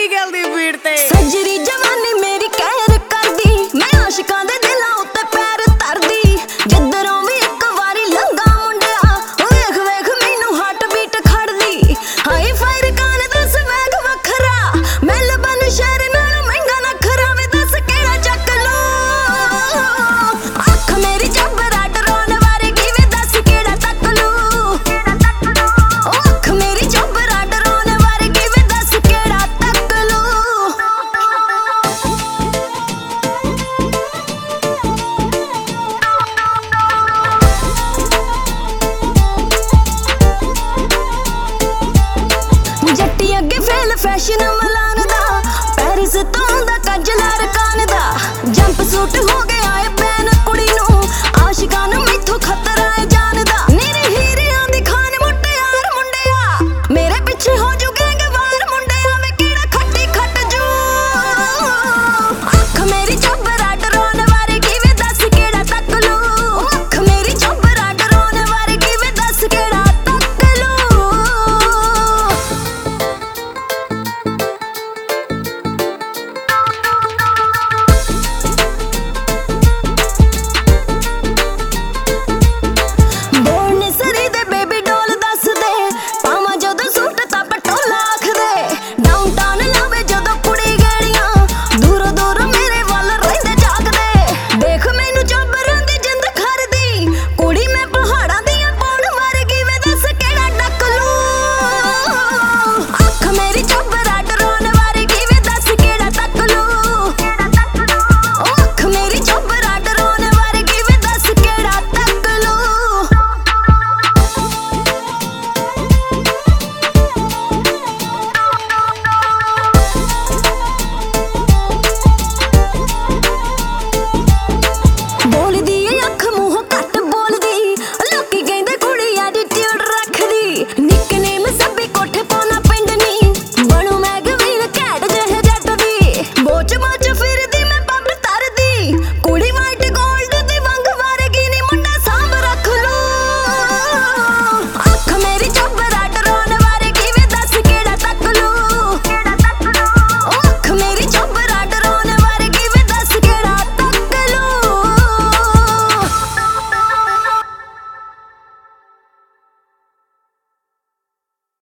मेरी गल दी बीट ते सजरी जवानी मेरी कहर कर दी मैं आशिकां दे दिलां उत्ते पैर धरदी जिधरों भी एक वारी लंघा मुंडिया वेख वेख मैनू हार्ट बीट खड़दी हाई फायर कान दस मैग वखरा मेलबर्न शहर नाल महंगा नखरा वे दस केड़ा चक लो अख मेरी जबरा डराउण वर्गी वे दस केड़ा तक लो अख मेरी जबरा डराउण वर्गी वे दस केड़ा तक लो जट्टी अगे फेल फैशन मलान दा पेरिस तो आंदा कजला रकान दा जंप सूट हो गया